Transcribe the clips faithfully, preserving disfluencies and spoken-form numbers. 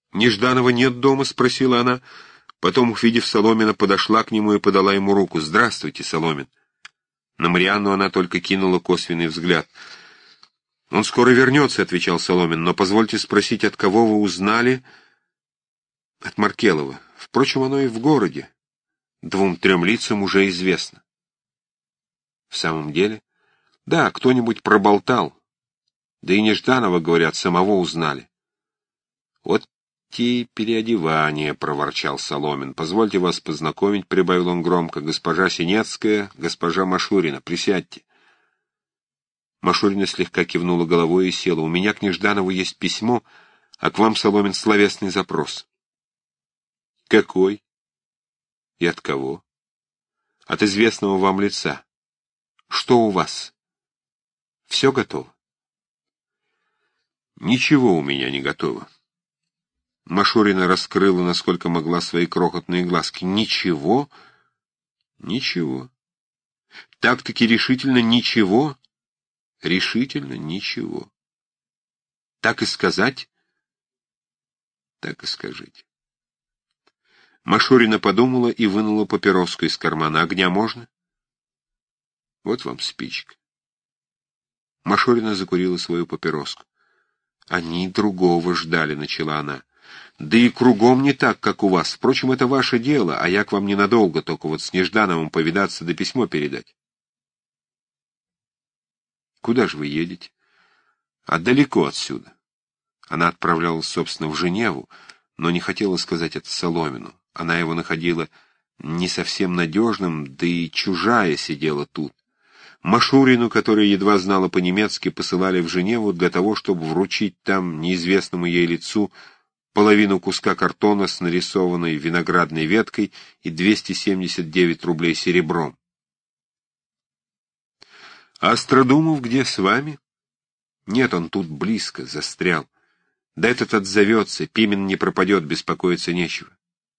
«Нежданова нет дома?» — спросила она. Потом, увидев Соломина, подошла к нему и подала ему руку. «Здравствуйте, Соломин». На Марианну она только кинула косвенный взгляд. «Он скоро вернется», — отвечал Соломин, — «но позвольте спросить, от кого вы узнали?» «От Маркелова. Впрочем, оно и в городе. Двум-трем лицам уже известно». «В самом деле?» «Да, кто-нибудь проболтал. Да и Нежданова, говорят, самого узнали». «Вот те переодевания», — проворчал Соломин. «Позвольте вас познакомить», — прибавил он громко, — «госпожа Синецкая, госпожа Машурина. Присядьте». Машурина слегка кивнула головой и села. «У меня к Нежданову есть письмо, а к вам, Соломин, словесный запрос». «Какой? И от кого?» «От известного вам лица. Что у вас? Все готово?» «Ничего у меня не готово». Машурина раскрыла, насколько могла, свои крохотные глазки. «Ничего? Ничего. Так-таки решительно ничего? Решительно ничего. Так и сказать? Так и скажите». Машурина подумала и вынула папироску из кармана. «Огня можно?» «Вот вам спичка». Машурина закурила свою папироску. «Они другого ждали», — начала она. «Да и кругом не так, как у вас. Впрочем, это ваше дело, а я к вам ненадолго, только вот с Неждановым повидаться да письмо передать». «Куда же вы едете?» «А далеко отсюда». Она отправлялась, собственно, в Женеву, но не хотела сказать это Соломину. Она его находила не совсем надежным, да и чужая сидела тут. Машурину, которая едва знала по-немецки, посылали в Женеву для того, чтобы вручить там неизвестному ей лицу половину куска картона с нарисованной виноградной веткой и двести семьдесят девять рублей серебром. «А Остродумов где, с вами?» «Нет, он тут близко, застрял. Да этот отзовется, Пимен не пропадет, беспокоиться нечего».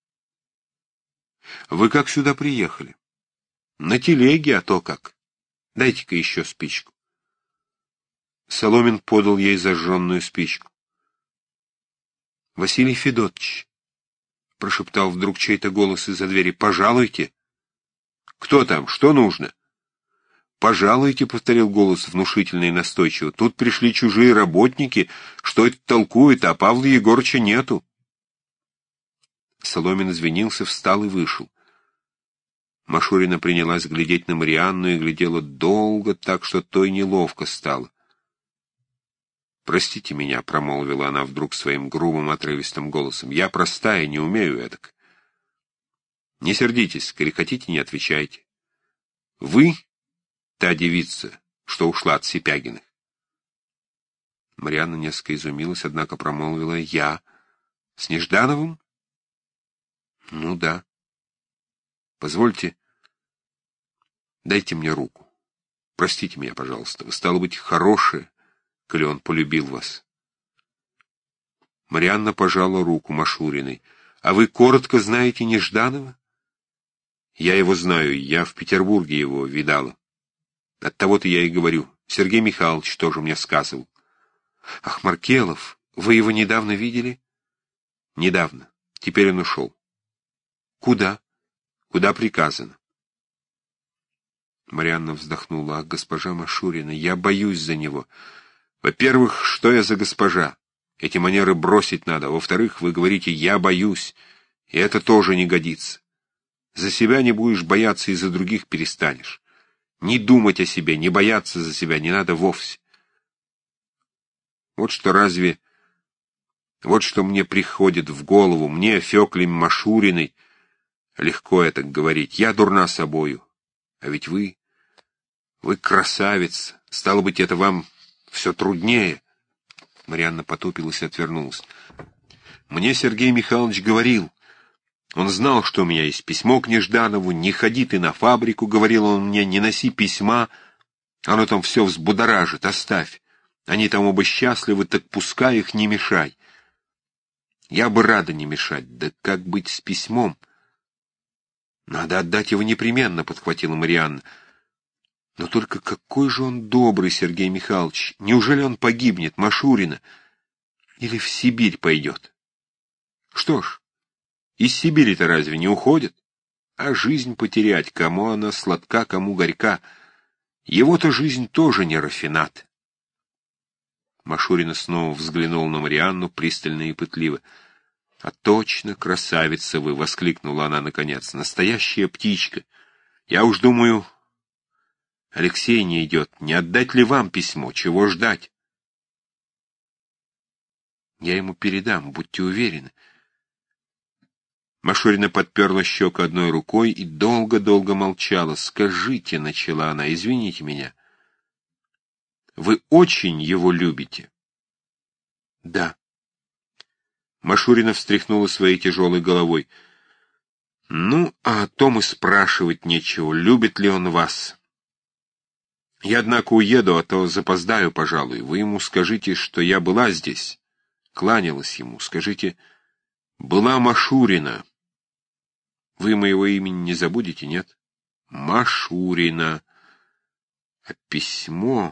«Вы как сюда приехали?» «На телеге, а то как. Дайте-ка еще спичку». Соломин подал ей зажженную спичку. «Василий Федотович», — прошептал вдруг чей-то голос из-за двери, — «пожалуйте». «Кто там? Что нужно?» «Пожалуйте», — повторил голос внушительно и настойчиво. «Тут пришли чужие работники. Что это толкует, а Павла Егорыча нету». Соломин извинился, встал и вышел. Машурина принялась глядеть на Марианну и глядела долго, так что той неловко стало. «Простите меня», — промолвила она вдруг своим грубым отрывистым голосом. «Я простая, не умею эдак». «Не сердитесь, коли хотите, не отвечайте. Вы та девица, что ушла от Сипягиных?» Марианна несколько изумилась, однако промолвила: «Я? С Неждановым?» «Ну да». «Позвольте, дайте мне руку. Простите меня, пожалуйста. Вы, стало быть, хорошая, коли он полюбил вас». Марианна пожала руку Машуриной. «А вы коротко знаете Нежданова?» «Я его знаю, я в Петербурге его видала. Оттого-то я и говорю. Сергей Михайлович тоже мне сказывал». «Ах, Маркелов, вы его недавно видели?» «Недавно. Теперь он ушел». «Куда?» «Куда приказано». Марианна вздохнула. «Ах, госпожа Машурина, я боюсь за него. Во-первых, что я за госпожа? Эти манеры бросить надо. Во-вторых, вы говорите «я боюсь», и это тоже не годится. За себя не будешь бояться, и за других перестанешь. Не думать о себе, не бояться за себя не надо вовсе. Вот что разве... Вот что мне приходит в голову, мне, Фёкле Машуриной, легко это говорить. Я дурна собою. А ведь вы... Вы красавица. Стало быть, это вам все труднее». Марианна потупилась и отвернулась. «Мне Сергей Михайлович говорил. Он знал, что у меня есть письмо к Нежданову. Не ходи ты на фабрику, — говорил он мне, — не носи письма. Оно там все взбудоражит, оставь. Они там оба счастливы, так пускай их, не мешай». Я бы рада не мешать, да как быть с письмом? «Надо отдать его непременно», — подхватила Марианна. «Но только какой же он добрый, Сергей Михайлович! Неужели он погибнет, Машурина? Или в Сибирь пойдет?» Что ж, из Сибири-то разве не уходят? А жизнь потерять, кому она сладка, кому горька. Его-то жизнь тоже не рафинат. Машурина снова взглянул на Марианну пристально и пытливо. — А точно, красавица вы! — воскликнула она наконец. — Настоящая птичка! Я уж думаю, Алексей не идет. Не отдать ли вам письмо? Чего ждать? — Я ему передам, будьте уверены. Машурина подперла щеку одной рукой и долго-долго молчала. — Скажите, — начала она, — извините меня. Вы очень его любите? — Да. Машурина встряхнула своей тяжелой головой. — Ну, а о том и спрашивать нечего, любит ли он вас. Я, однако, уеду, а то запоздаю, пожалуй. Вы ему скажите, что я была здесь. Кланялась ему. Скажите, была Машурина. Вы моего имени не забудете, нет? Машурина. А письмо...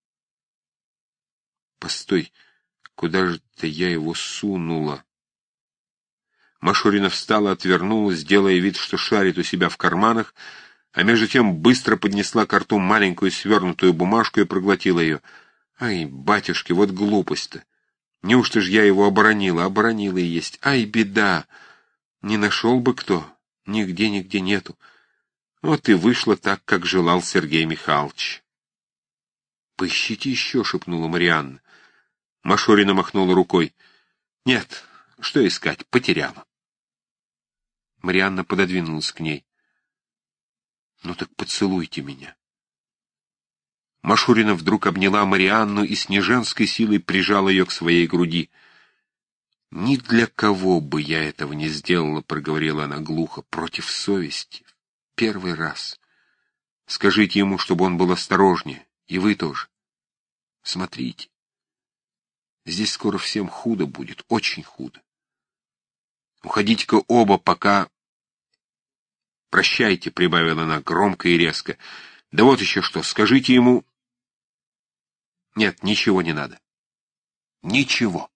Постой, куда же-то я его сунула? Машурина встала, отвернулась, делая вид, что шарит у себя в карманах, а между тем быстро поднесла к рту маленькую свернутую бумажку и проглотила ее. Ай, батюшки, вот глупость-то! Неужто ж я его оборонила? Оборонила и есть. Ай, беда! Не нашел бы кто. Нигде-нигде нету. Вот и вышло так, как желал Сергей Михайлович. — Поищите еще, — шепнула Марианна. Машурина махнула рукой. — Нет, что искать, потеряла. Марианна пододвинулась к ней. — Ну так поцелуйте меня. Машурина вдруг обняла Марианну и с неженской силой прижала ее к своей груди. — Ни для кого бы я этого не сделала, — проговорила она глухо, — против совести. Первый раз. Скажите ему, чтобы он был осторожнее, и вы тоже. Смотрите. Здесь скоро всем худо будет, очень худо. Уходите-ка оба, пока... Прощайте, — прибавила она громко и резко. Да вот еще что, скажите ему... Нет, ничего не надо. Ничего.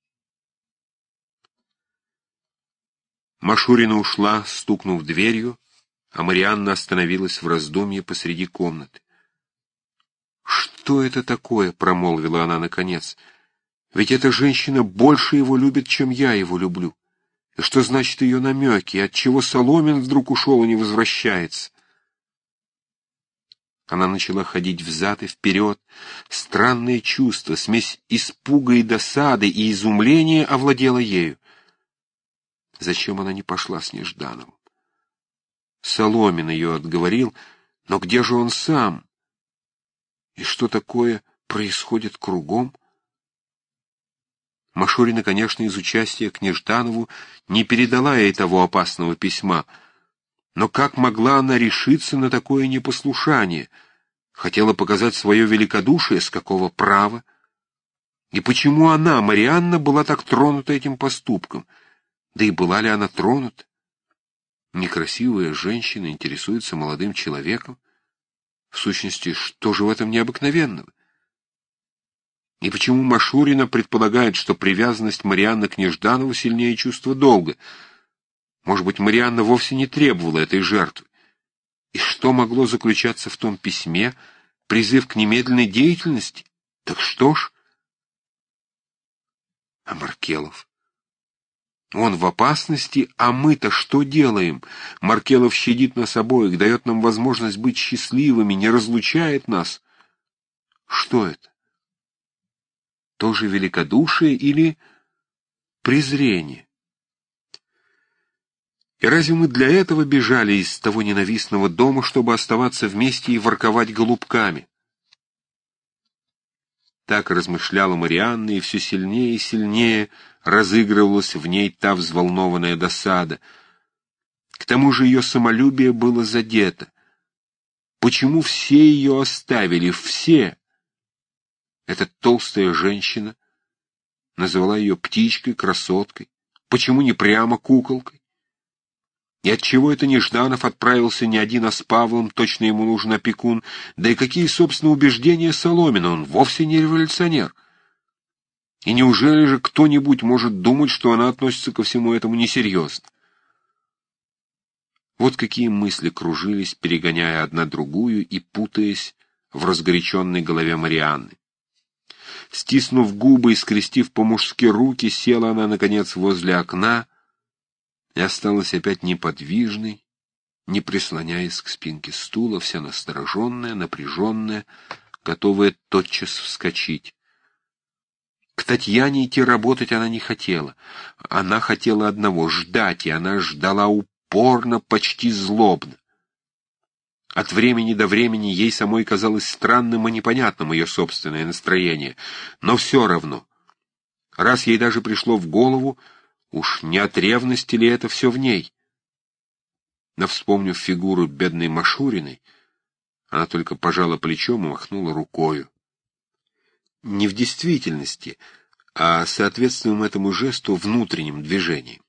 Машурина ушла, стукнув дверью, а Марианна остановилась в раздумье посреди комнаты. «Что это такое?» — промолвила она наконец. «Ведь эта женщина больше его любит, чем я его люблю. И что значит ее намеки? И отчего Соломин вдруг ушел и не возвращается?» Она начала ходить взад и вперед. Странное чувство, смесь испуга и досады и изумления овладела ею. Зачем она не пошла с Неждановым? Соломин ее отговорил, но где же он сам? И что такое происходит кругом? Машурина, конечно, из участия к Нежданову не передала ей того опасного письма, но как могла она решиться на такое непослушание? Хотела показать свое великодушие, с какого права? И почему она, Марианна, была так тронута этим поступком? Да и была ли она тронута? Некрасивая женщина интересуется молодым человеком. В сущности, что же в этом необыкновенного? И почему Машурина предполагает, что привязанность Марианны к Нежданову сильнее чувства долга? Может быть, Марианна вовсе не требовала этой жертвы? И что могло заключаться в том письме? Призыв к немедленной деятельности? Так что ж? А Маркелов? Он в опасности, а мы-то что делаем? Маркелов щадит нас обоих, дает нам возможность быть счастливыми, не разлучает нас. Что это? Тоже великодушие или презрение? И разве мы для этого бежали из того ненавистного дома, чтобы оставаться вместе и ворковать голубками? Так размышляла Марианна, и все сильнее и сильнее разыгрывалась в ней та взволнованная досада. К тому же ее самолюбие было задето. Почему все ее оставили, все? Эта толстая женщина назвала ее птичкой, красоткой. Почему не прямо куколкой? И отчего это Нежданов отправился не один, а с Павлом, точно ему нужен опекун? Да и какие, собственно, убеждения Соломина? Он вовсе не революционер. И неужели же кто-нибудь может думать, что она относится ко всему этому несерьезно? Вот какие мысли кружились, перегоняя одна другую и путаясь в разгоряченной голове Марианны. Стиснув губы и скрестив по-мужски руки, села она, наконец, возле окна и осталась опять неподвижной, не прислоняясь к спинке стула, вся настороженная, напряженная, готовая тотчас вскочить. К Татьяне идти работать она не хотела. Она хотела одного — ждать, и она ждала упорно, почти злобно. От времени до времени ей самой казалось странным и непонятным ее собственное настроение, но все равно. Раз ей даже пришло в голову, уж не от ревности ли это все в ней? Но, вспомнив фигуру бедной Машуриной, она только пожала плечом и махнула рукою. Не в действительности, а соответственным этому жесту внутренним движением.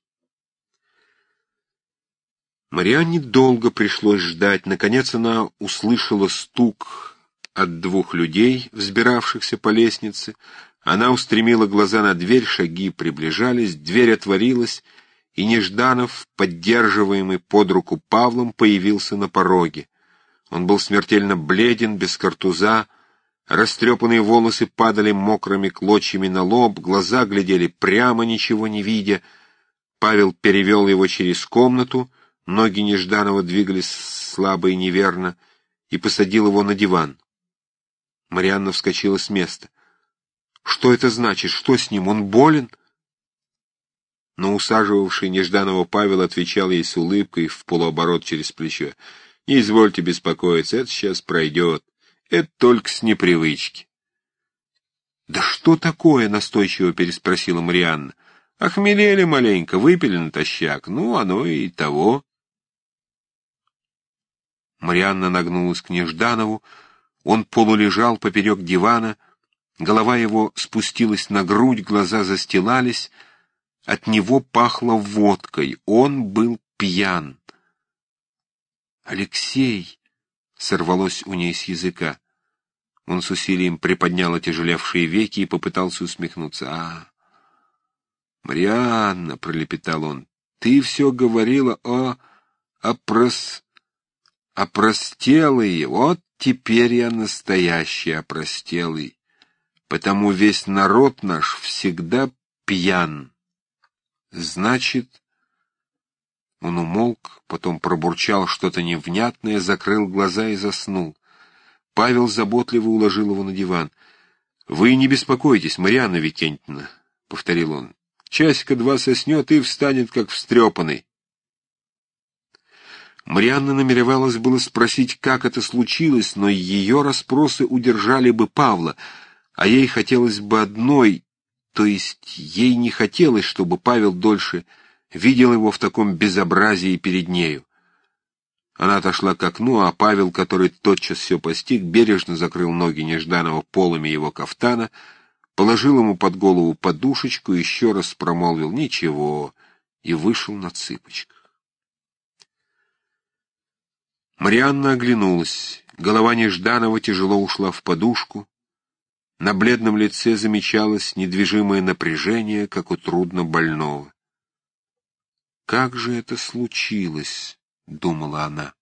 Марианне долго пришлось ждать. Наконец она услышала стук от двух людей, взбиравшихся по лестнице. Она устремила глаза на дверь, шаги приближались, дверь отворилась, и Нежданов, поддерживаемый под руку Павлом, появился на пороге. Он был смертельно бледен, без картуза, растрепанные волосы падали мокрыми клочьями на лоб, глаза глядели прямо, ничего не видя. Павел перевел его через комнату, ноги Нежданова двигались слабо и неверно, и посадил его на диван. Марианна вскочила с места. «Что это значит? Что с ним? Он болен?» Но усаживавший Нежданова Павел отвечал ей с улыбкой в полуоборот через плечо. «Не извольте беспокоиться, это сейчас пройдет. Это только с непривычки». «Да что такое?» — настойчиво переспросила Марианна. «Охмелели маленько, выпили натощак. Ну, оно и того». Марианна нагнулась к Нежданову. Он полулежал поперек дивана. Голова его спустилась на грудь, глаза застилались. От него пахло водкой. Он был пьян. «Алексей!» — сорвалось у ней с языка. Он с усилием приподнял отяжелевшие веки и попытался усмехнуться. «А, Марианна!» — пролепетал он. «Ты все говорила о... о прос... о простелой. Вот теперь я настоящий опростелый. Потому весь народ наш всегда пьян. Значит...» Он умолк, потом пробурчал что-то невнятное, закрыл глаза и заснул. Павел заботливо уложил его на диван. «Вы не беспокойтесь, Марианна Викентьевна», — повторил он. «Часика два соснет и встанет, как встрепанный». Марианна намеревалась было спросить, как это случилось, но ее расспросы удержали бы Павла, а ей хотелось бы одной, то есть ей не хотелось, чтобы Павел дольше видел его в таком безобразии перед нею. Она отошла к окну, а Павел, который тотчас все постиг, бережно закрыл ноги Нежданова полами его кафтана, положил ему под голову подушечку, еще раз промолвил «ничего» и вышел на цыпочках. Марианна оглянулась. Голова Нежданова тяжело ушла в подушку. На бледном лице замечалось недвижимое напряжение, как у трудно больного. «Как же это случилось?» — думала она.